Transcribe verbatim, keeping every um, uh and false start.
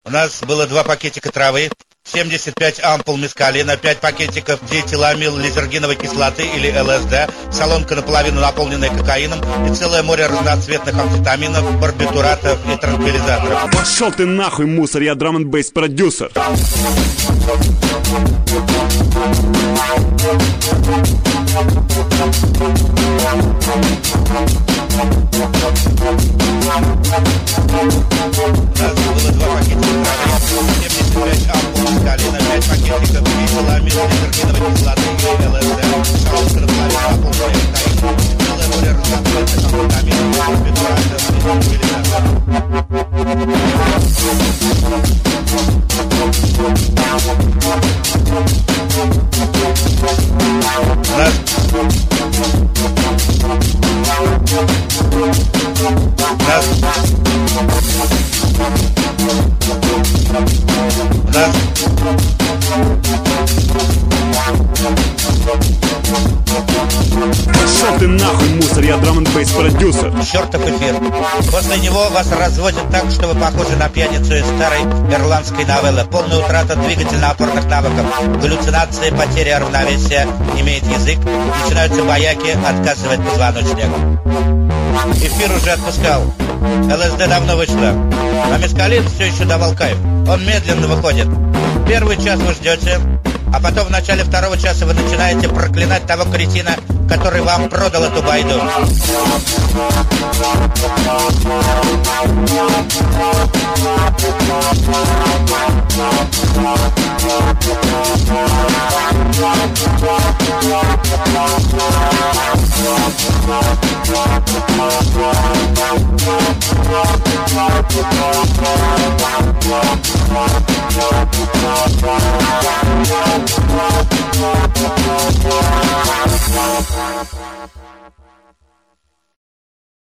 У нас было два пакетика травы, семьдесят пять ампул мескалина, пять пакетиков диэтиламил лизергиновой кислоты или ЛСД, солонка наполовину наполненная кокаином и целое море разноцветных амфетаминов, барбитуратов и транквилизаторов. Пошел ты нахуй, мусор, я драм-н-бейс продюсер. У нас было два пакетика травы, семьдесят пять ампул мескалина, пять пакетиков диэтиламил лизергиновой кислоты или ЛСД, солонка наполовину наполненная кокаином, целое море разноцветных амфетаминов, барбитуратов и транквилизаторов. У нас Нас. Нас. Пошел ты нахуй, мусор, я драм-н-бейс продюсер. Чертов эфир. После него вас разводят так, что вы похожи на пьяницу из старой ирландской новеллы. Полная утрата двигательно-опорных навыков, галлюцинации, потеря равновесия, имеет язык, начинаются бояки, отказывает позвоночник. Эфир уже отпускал. ЛСД давно вышла. А мескалин все еще давал кайф. Он медленно выходит. Первый час вы ждете, а потом в начале второго часа вы начинаете проклинать того кретина, который вам продал эту байду.